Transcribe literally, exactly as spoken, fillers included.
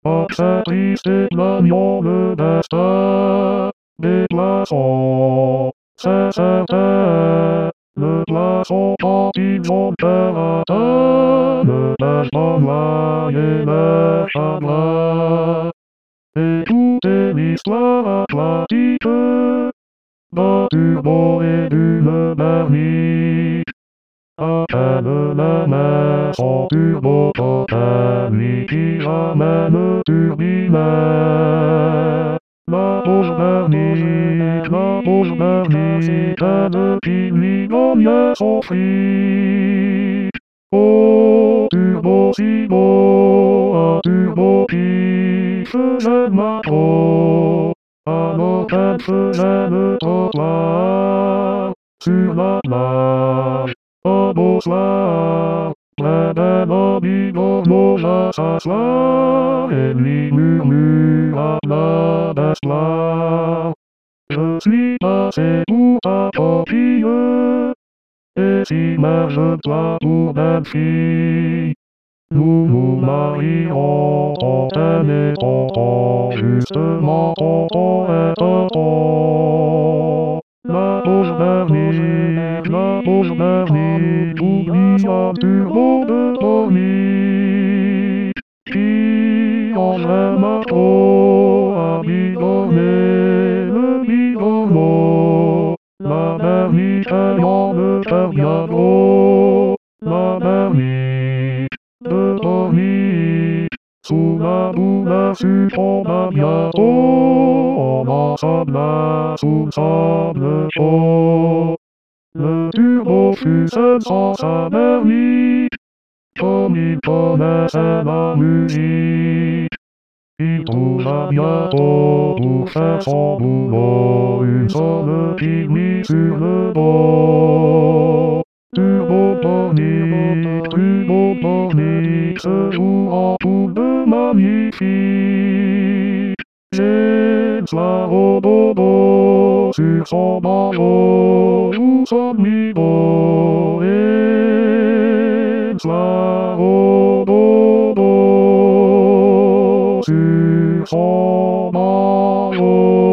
Observis et planions le destin, déplaçant, c'est certain, le glaçon papillon terre-à-terre, ne pêche pas loin et les chagrins. Et tout est l'histoire atlantique, d'un turbo et d'une bernique. À peine la mer son turbo totally qui ramène turbinaire. La bouche bernique, la bouche bernique, et depuis l'Igonia son fric. Oh, turbo si beau, un turbo qui faisait ma peau. Alors qu'elle faisait le trottoir, sur la plage. Un beau soir, près d'un abigo n'osa s'asseoir, et lui murmura plein d'espoir. Je suis passé pour ta copie, et s'immerge-toi pour belle fille. Nous nous marierons, tonton et tonton, justement tonton et tonton. La bouche bernique, la bouche bernique, oublie un turbo de tonique. Qui enlève ma peau à bigonner le bigonneau. La bernique ayant le cœur bien gros, la bernique de tonique. Sous la douleur succomba bientôt, on ensabla sous le sable chaud. Le turbo fut seul sans sa bernique, comme il connaissait la musique. Il trouva bientôt pour faire son boulot une seule qui mit sur le dos. Turbo tonique, turbo tonique, se joue en poule de magnifique. J'ai cela au dodo, sur son bandeau, joue son migo, et cela au dodo, sur son bandeau.